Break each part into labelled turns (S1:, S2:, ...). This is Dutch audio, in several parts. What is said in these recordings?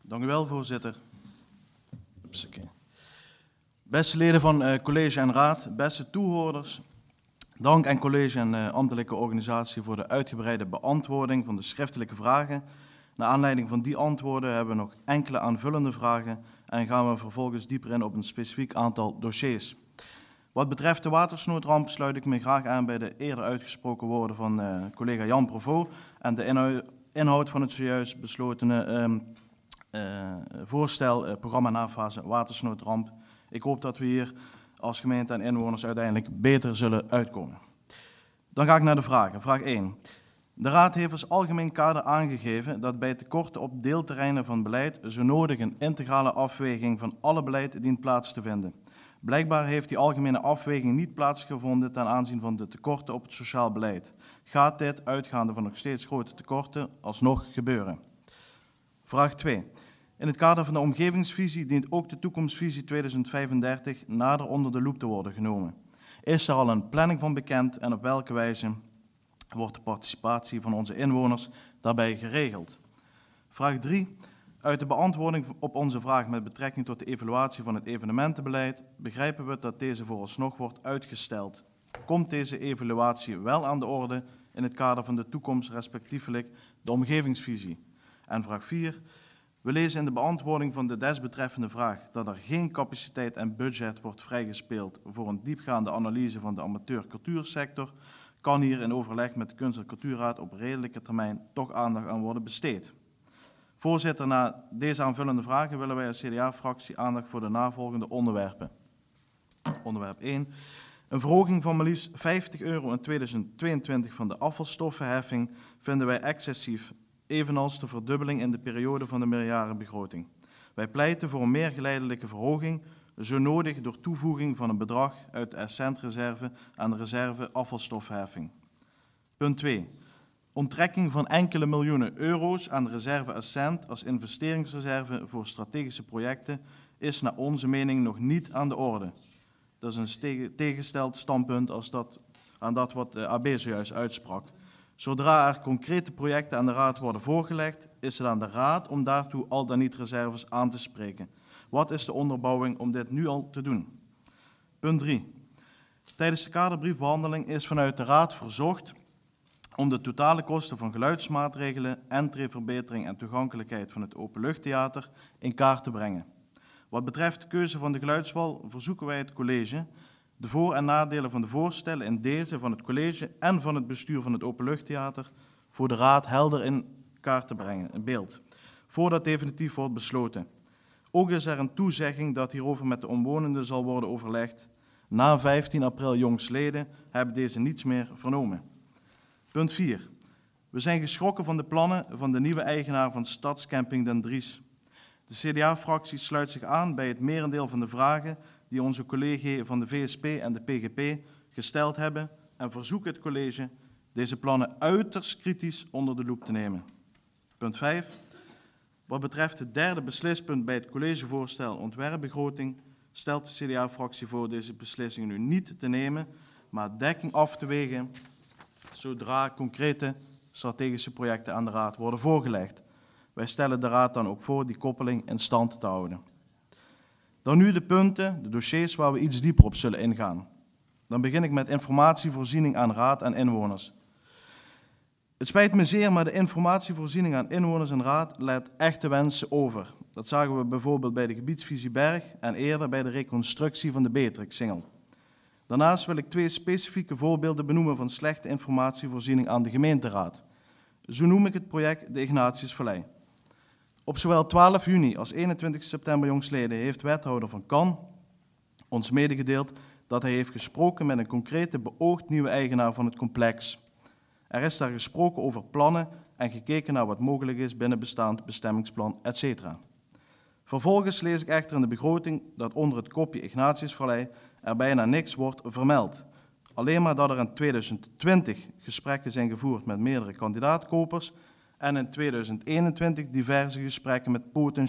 S1: Dank u wel, voorzitter. Beste leden van college en raad, beste toehoorders. Dank aan college en ambtelijke organisatie voor de uitgebreide beantwoording van de schriftelijke vragen. Naar aanleiding van die antwoorden hebben we nog enkele aanvullende vragen en gaan we vervolgens dieper in op een specifiek aantal dossiers. Wat betreft de watersnoodramp sluit ik me graag aan bij de eerder uitgesproken woorden van collega Jan Provoost en de inhoud van het zojuist beslotene voorstel programma nafase watersnoodramp. Ik hoop dat we hier als gemeente en inwoners uiteindelijk beter zullen uitkomen. Dan ga ik naar de vragen. Vraag 1. De Raad heeft als algemeen kader aangegeven dat bij tekorten op deelterreinen van beleid zo nodig een integrale afweging van alle beleid dient plaats te vinden. Blijkbaar heeft die algemene afweging niet plaatsgevonden ten aanzien van de tekorten op het sociaal beleid. Gaat dit, uitgaande van nog steeds grote tekorten, alsnog gebeuren? Vraag 2. In het kader van de omgevingsvisie dient ook de toekomstvisie 2035 nader onder de loep te worden genomen. Is er al een planning van bekend en op welke wijze wordt de participatie van onze inwoners daarbij geregeld? Vraag 3. Uit de beantwoording op onze vraag met betrekking tot de evaluatie van het evenementenbeleid begrijpen we dat deze vooralsnog wordt uitgesteld. Komt deze evaluatie wel aan de orde in het kader van de toekomst, respectievelijk de omgevingsvisie? En vraag 4. We lezen in de beantwoording van de desbetreffende vraag dat er geen capaciteit en budget wordt vrijgespeeld voor een diepgaande analyse van de amateur-cultuursector. Kan hier in overleg met de Kunst- en Cultuurraad op redelijke termijn toch aandacht aan worden besteed? Voorzitter, na deze aanvullende vragen willen wij als CDA-fractie aandacht voor de navolgende onderwerpen. Onderwerp 1. Een verhoging van maar liefst €50 in 2022 van de afvalstoffenheffing vinden wij excessief, evenals de verdubbeling in de periode van de meerjarenbegroting. Wij pleiten voor een meer geleidelijke verhoging, zo nodig door toevoeging van een bedrag uit de Essent-reserve aan de reserve afvalstoffenheffing. Punt 2. Onttrekking van enkele miljoenen euro's aan de reserve Essent als investeringsreserve voor strategische projecten is naar onze mening nog niet aan de orde. Dat is een tegengesteld standpunt aan dat wat de AB zojuist uitsprak. Zodra er concrete projecten aan de Raad worden voorgelegd, is het aan de Raad om daartoe al dan niet reserves aan te spreken. Wat is de onderbouwing om dit nu al te doen? Punt 3. Tijdens de kaderbriefbehandeling is vanuit de Raad verzocht om de totale kosten van geluidsmaatregelen, entreeverbetering en toegankelijkheid van het openluchttheater in kaart te brengen. Wat betreft de keuze van de geluidswal verzoeken wij het college de voor- en nadelen van de voorstellen in deze van het college en van het bestuur van het openluchttheater voor de Raad helder in kaart te brengen, in beeld, voordat definitief wordt besloten. Ook is er een toezegging dat hierover met de omwonenden zal worden overlegd. Na 15 april jongstleden hebben deze niets meer vernomen. Punt 4. We zijn geschrokken van de plannen van de nieuwe eigenaar van Stadscamping Den Dries. De CDA-fractie sluit zich aan bij het merendeel van de vragen die onze collega's van de VSP en de PGP gesteld hebben en verzoeken het college deze plannen uiterst kritisch onder de loep te nemen. Punt 5. Wat betreft het derde beslispunt bij het collegevoorstel ontwerpbegroting stelt de CDA-fractie voor deze beslissingen nu niet te nemen, maar dekking af te wegen zodra concrete strategische projecten aan de Raad worden voorgelegd. Wij stellen de Raad dan ook voor die koppeling in stand te houden. Dan nu de punten, de dossiers waar we iets dieper op zullen ingaan. Dan begin ik met informatievoorziening aan Raad en inwoners. Het spijt me zeer, maar de informatievoorziening aan inwoners en Raad laat echte wensen over. Dat zagen we bijvoorbeeld bij de gebiedsvisie Berg en eerder bij de reconstructie van de Beatrixsingel. Daarnaast wil ik 2 specifieke voorbeelden benoemen van slechte informatievoorziening aan de gemeenteraad. Zo noem ik het project de Ignatiusvallei. Op zowel 12 juni als 21 september jongstleden heeft wethouder van Kan ons medegedeeld dat hij heeft gesproken met een concrete beoogd nieuwe eigenaar van het complex. Er is daar gesproken over plannen en gekeken naar wat mogelijk is binnen bestaand bestemmingsplan, etc. Vervolgens lees ik echter in de begroting dat onder het kopje Ignatiusvallei er bijna niks wordt vermeld. Alleen maar dat er in 2020 gesprekken zijn gevoerd met meerdere kandidaatkopers en in 2021 diverse gesprekken met potentiële ...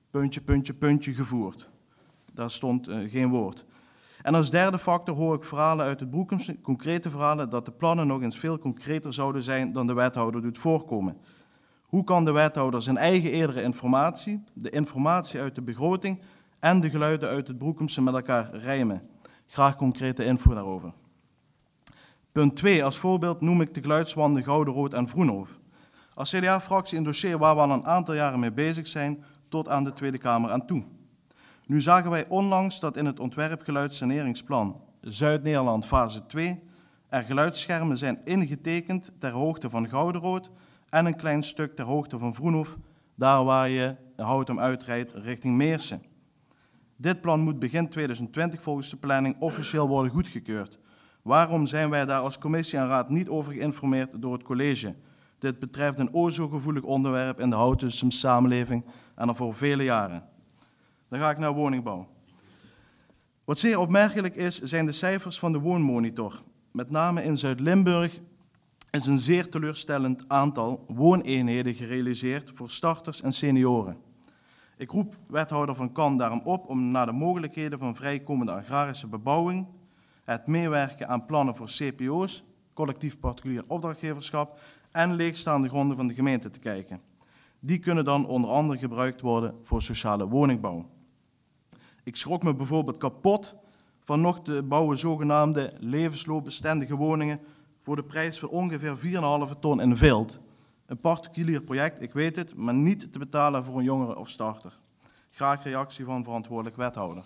S1: gevoerd. Daar stond geen woord. En als derde factor hoor ik verhalen uit het Broekums, concrete verhalen, dat de plannen nog eens veel concreter zouden zijn dan de wethouder doet voorkomen. Hoe kan de wethouder zijn eigen eerdere informatie, de informatie uit de begroting en de geluiden uit het Broekemse met elkaar rijmen? Graag concrete info daarover. Punt 2. Als voorbeeld noem ik de geluidswanden Goudenrood en Vroenhof. Als CDA-fractie een dossier waar we al een aantal jaren mee bezig zijn, tot aan de Tweede Kamer aan toe. Nu zagen wij onlangs dat in het ontwerpgeluidssaneringsplan Zuid-Nederland fase 2 er geluidsschermen zijn ingetekend ter hoogte van Goudenrood en een klein stuk ter hoogte van Vroenhof, daar waar je Houten uitrijdt richting Meersen. Dit plan moet begin 2020 volgens de planning officieel worden goedgekeurd. Waarom zijn wij daar als commissie en raad niet over geïnformeerd door het college? Dit betreft een o zo gevoelig onderwerp in de Houtense samenleving en al voor vele jaren. Dan ga ik naar woningbouw. Wat zeer opmerkelijk is, zijn de cijfers van de woonmonitor. Met name in Zuid-Limburg is een zeer teleurstellend aantal wooneenheden gerealiseerd voor starters en senioren. Ik roep wethouder Van Kan daarom op om naar de mogelijkheden van vrijkomende agrarische bebouwing, het meewerken aan plannen voor CPO's, collectief particulier opdrachtgeverschap en leegstaande gronden van de gemeente te kijken. Die kunnen dan onder andere gebruikt worden voor sociale woningbouw. Ik schrok me bijvoorbeeld kapot van nog te bouwen zogenaamde levensloopbestendige woningen voor de prijs van ongeveer 4,5 ton in Vilt. Een particulier project, ik weet het, maar niet te betalen voor een jongere of starter. Graag reactie van verantwoordelijk wethouder.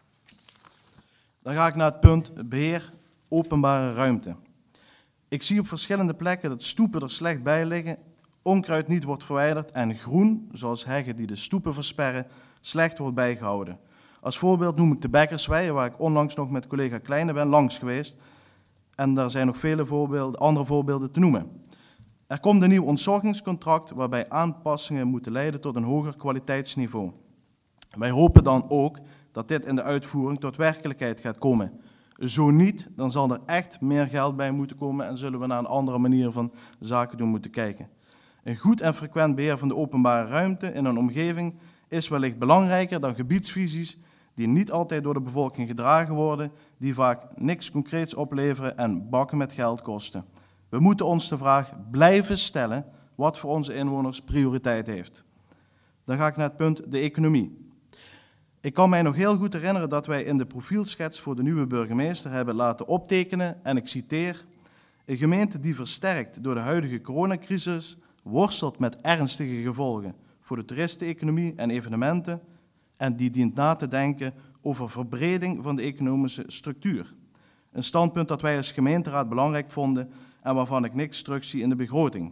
S1: Dan ga ik naar het punt beheer openbare ruimte. Ik zie op verschillende plekken dat stoepen er slecht bij liggen, onkruid niet wordt verwijderd en groen, zoals heggen die de stoepen versperren, slecht wordt bijgehouden. Als voorbeeld noem ik de Bekkerswei, waar ik onlangs nog met collega Kleine ben langs geweest. En daar zijn nog vele andere voorbeelden te noemen. Er komt een nieuw ontzorgingscontract waarbij aanpassingen moeten leiden tot een hoger kwaliteitsniveau. Wij hopen dan ook dat dit in de uitvoering tot werkelijkheid gaat komen. Zo niet, dan zal er echt meer geld bij moeten komen en zullen we naar een andere manier van zaken doen moeten kijken. Een goed en frequent beheer van de openbare ruimte in een omgeving is wellicht belangrijker dan gebiedsvisies die niet altijd door de bevolking gedragen worden, die vaak niks concreets opleveren en bakken met geld kosten. We moeten ons de vraag blijven stellen wat voor onze inwoners prioriteit heeft. Dan ga ik naar het punt de economie. Ik kan mij nog heel goed herinneren dat wij in de profielschets voor de nieuwe burgemeester hebben laten optekenen, en ik citeer, een gemeente die versterkt door de huidige coronacrisis worstelt met ernstige gevolgen voor de toeristeneconomie en evenementen en die dient na te denken over verbreding van de economische structuur. Een standpunt dat wij als gemeenteraad belangrijk vonden en waarvan ik niks terugzie in de begroting.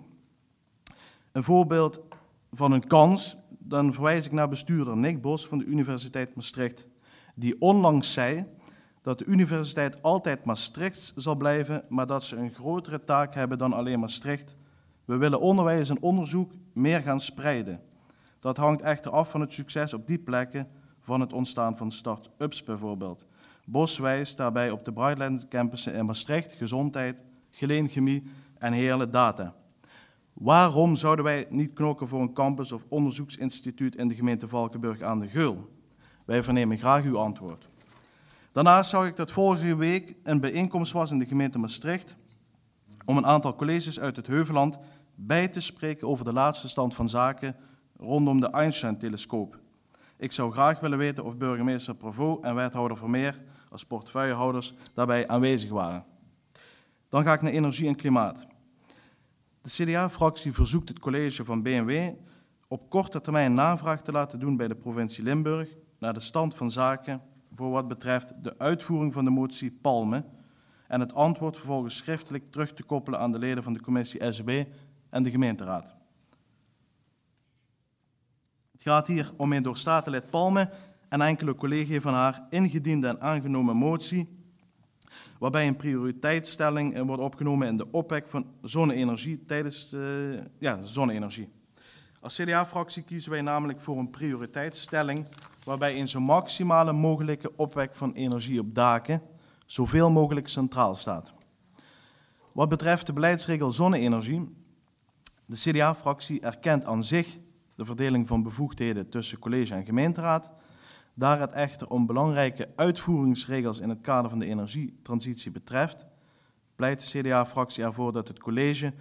S1: Een voorbeeld van een kans, dan verwijs ik naar bestuurder Nick Bos van de Universiteit Maastricht, die onlangs zei dat de universiteit altijd Maastrichts zal blijven, maar dat ze een grotere taak hebben dan alleen Maastricht. We willen onderwijs en onderzoek meer gaan spreiden. Dat hangt echter af van het succes op die plekken van het ontstaan van start-ups bijvoorbeeld. Bos wijst daarbij op de Brightland campussen in Maastricht, gezondheid, Geleen Chemie en Heerlen Data. Waarom zouden wij niet knokken voor een campus of onderzoeksinstituut in de gemeente Valkenburg aan de Geul? Wij vernemen graag uw antwoord. Daarnaast zag ik dat vorige week een bijeenkomst was in de gemeente Maastricht om een aantal colleges uit het Heuvelland bij te spreken over de laatste stand van zaken rondom de Einstein-telescoop. Ik zou graag willen weten of burgemeester Provaux en wethouder Vermeer als portefeuillehouders daarbij aanwezig waren. Dan ga ik naar energie en klimaat. De CDA-fractie verzoekt het college van BMW op korte termijn navraag te laten doen bij de provincie Limburg naar de stand van zaken voor wat betreft de uitvoering van de motie Palme en het antwoord vervolgens schriftelijk terug te koppelen aan de leden van de commissie SB en de gemeenteraad. Het gaat hier om een door statenlid Palme en enkele collega's van haar ingediende en aangenomen motie, waarbij een prioriteitsstelling wordt opgenomen in de opwek van zonne-energie tijdens zonne-energie. Als CDA-fractie kiezen wij namelijk voor een prioriteitsstelling waarbij een zo maximale mogelijke opwek van energie op daken zoveel mogelijk centraal staat. Wat betreft de beleidsregel zonne-energie, de CDA-fractie erkent aan zich de verdeling van bevoegdheden tussen college en gemeenteraad. Daar het echter om belangrijke uitvoeringsregels in het kader van de energietransitie betreft, pleit de CDA-fractie ervoor dat het college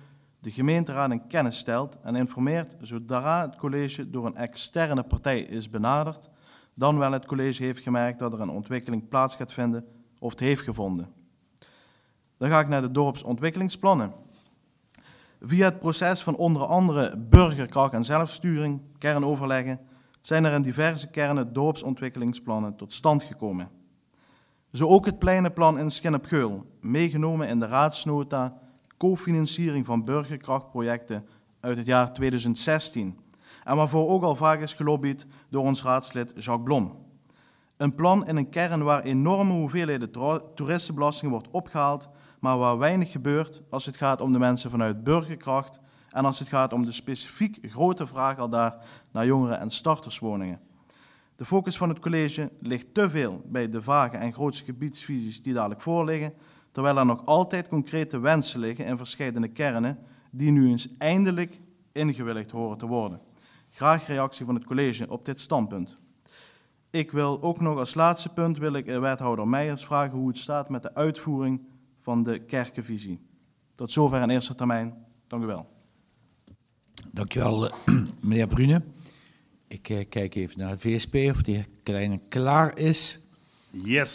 S1: de gemeenteraad in kennis stelt en informeert zodra het college door een externe partij is benaderd, dan wel het college heeft gemerkt dat er een ontwikkeling plaats gaat vinden of het heeft gevonden. Dan ga ik naar de dorpsontwikkelingsplannen. Via het proces van onder andere burgerkracht en zelfsturing, kernoverleggen, zijn er in diverse kernen dorpsontwikkelingsplannen tot stand gekomen. Zo ook het pleinenplan in Schin-op-Geul, meegenomen in de raadsnota cofinanciering van burgerkrachtprojecten uit het jaar 2016 en waarvoor ook al vaak is gelobbyd door ons raadslid Jacques Blom. Een plan in een kern waar enorme hoeveelheden toeristenbelasting wordt opgehaald, maar waar weinig gebeurt als het gaat om de mensen vanuit burgerkracht en als het gaat om de specifiek grote vraag al daar naar jongeren- en starterswoningen. De focus van het college ligt te veel bij de vage en grootse gebiedsvisies die dadelijk voorliggen, terwijl er nog altijd concrete wensen liggen in verschillende kernen die nu eens eindelijk ingewilligd horen te worden. Graag reactie van het college op dit standpunt. Ik wil ook nog als laatste punt wethouder Meijers vragen hoe het staat met de uitvoering van de kerkenvisie. Tot zover in eerste termijn. Dank u wel.
S2: Dank u wel, meneer Brune. Ik kijk even naar de VSP of de heer Kleine klaar is.
S3: Yes.